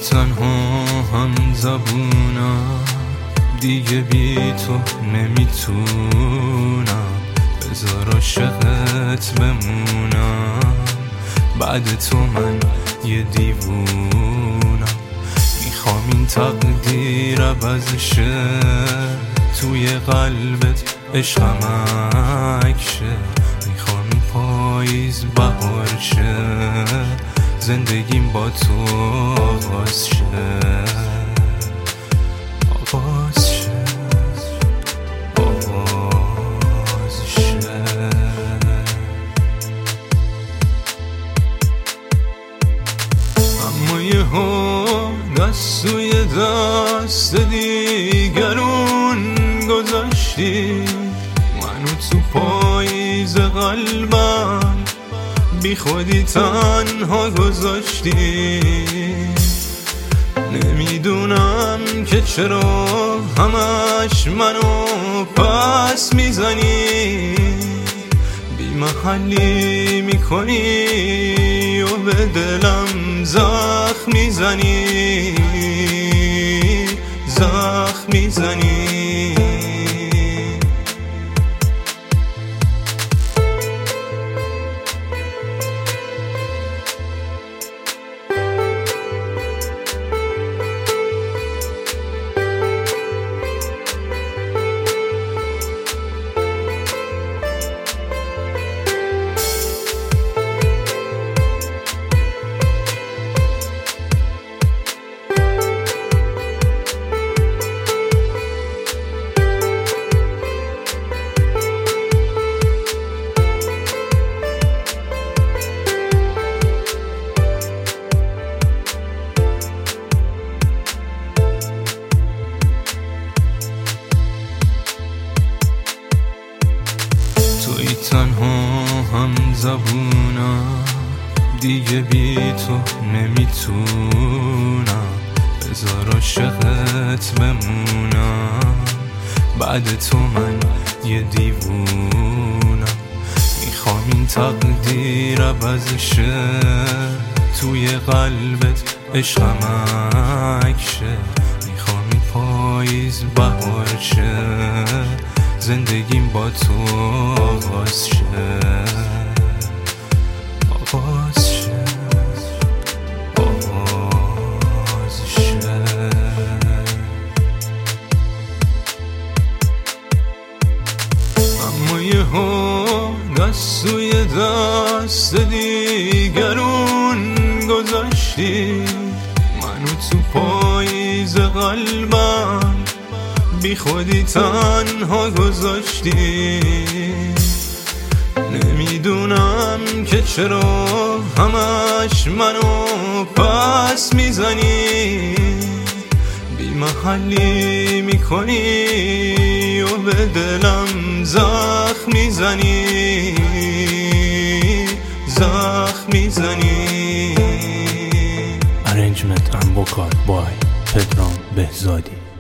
تنها هم زبونم، دیگه بی تو نمیتونم. بذار عاشقت بمونم، بعد تو من یه دیوونم. میخوام این تقدیر عوض شه، توی قلبت عشقم عکشه. میخوام این پاییز بهار شه، زندگیم با تو آغاز شه. آغاز شه، آغاز شه. اما یهو دست توی دست دیگرون گذاشتی، منو تو پاییز قلبم بی خودی تنها گذاشتی. نمیدونم که چرا همش منو پس میزنی، بی محلی میکنی و به دلم زخم میزنی، زخم میزنی. توی تنها هم زبونم، دیگه بی تو نمیتونم. بذار عاشقت بمونم، بعد تو من یه دیوونم. میخوام این تقدیر عوض شه، توی قلبت عشقم عکشه. میخوام این پاییز بهار شه، زندگیم با تو آغاز شه. آغاز شه، آغاز شه. اما یهو دست توی دست دیگرون گذاشتی، منو تو پاییز قلبم بی خودی تنها گذاشتی. نمیدونم که چرا همش منو پس میزنی، بی محلی میکنی و به دلم زخم میزنی، زخم میزنی. Arrangement and vocal by پدرام بهزادی.